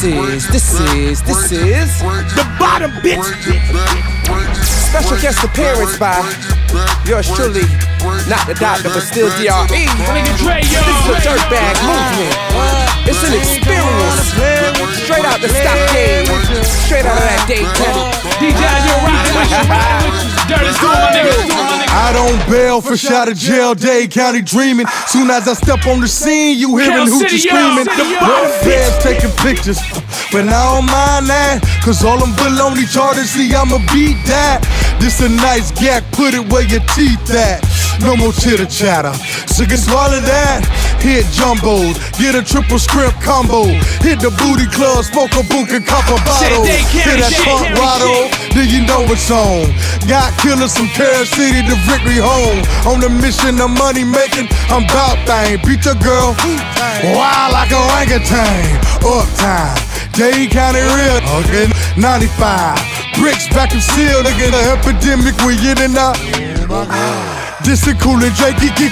is the bottom, bitch. Special guest appearance by yours truly, not the doctor, but still DRE. This is a dirtbag movement. It's an experience. Straight out the stockade, straight out of that Dade County. DJ, you're riding. Dirty school, my nigga. I don't bail, fresh out of jail, Dade County dreaming. Soon as I step on the scene, you hearing hoochies screaming. Feds taking pictures, but I don't mind that, cause all them baloney charters, see I'ma beat that. This a nice gag, put it where your teeth at. No more chitter chatter, so get swallow that. Hit jumbos, get a triple shrimp combo. Hit the booty club, smoke a book and cop a bottle. Hit that punk rattle, then you know it's on. Got killers from Carol City to Victory Home. On the mission of money making, I'm bout thing. Beat your girl, wild like a orangutan. Uptime, Dade County real, okay. 95, bricks back and seal, nigga. The epidemic we in and out. This is Cool and J, get.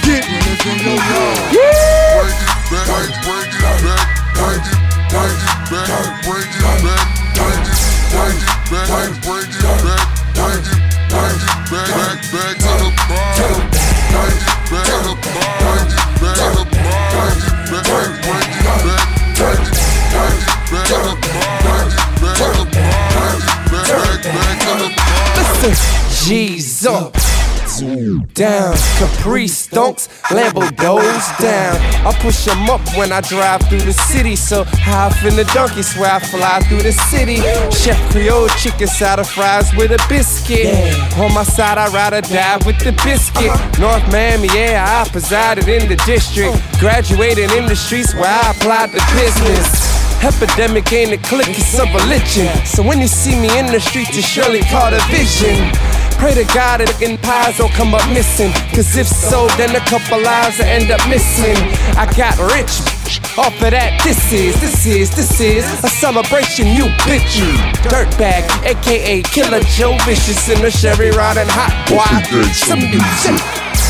Listen, G's up. Down, Caprice stonks, Lambo doors down. I push them up when I drive through the city. So high off in the donkey, swear I fly through the city. Chef Creole chicken side of fries with a biscuit. On my side, I ride or die with the biscuit. North Miami, yeah, I presided in the district. Graduated in the streets where I applied the business. Epidemic ain't a clique, it's a religion. So when you see me in the streets, you surely caught a vision. Pray to God that the pies don't come up missing, cause if so, then a couple lives will end up missing. I got rich off of that. This is a celebration, you bitch. Dirtbag, aka Killer Joe Vicious in the Chevy riding hot boy. Some new shit.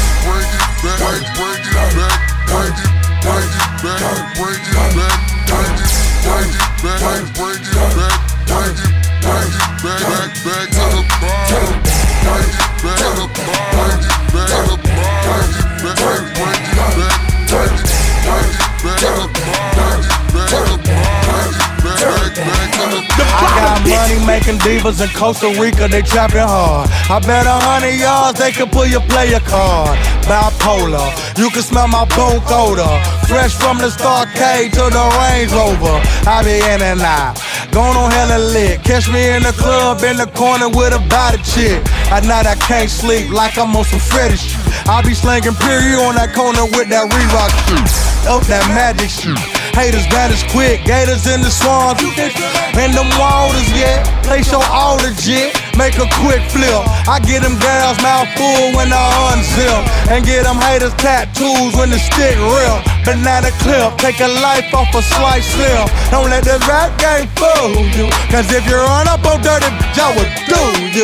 I got money making divas in Costa Rica, they trapping hard. I bet 100 yards they can pull your player card. Bipolar, you can smell my bone odor. Fresh from the Starcade to the Range Rover. I be in and out, going on hella lit. Catch me in the club in the corner with a body chick. At night I can't sleep like I'm on some Freddy shit. I be slanging period on that corner with that Reebok shit. Up that magic shit. Haters vanish quick, gators in the swamp. In them waters, yeah. Place your all legit, make a quick flip. I get them girls mouth full when I unzip, and get them haters tattoos when the stick rip. Banana clip, take a life off a slice slip. Don't let the rap game fool you, cause if you run up on dirty, I would do you.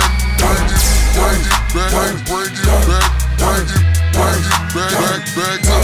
Back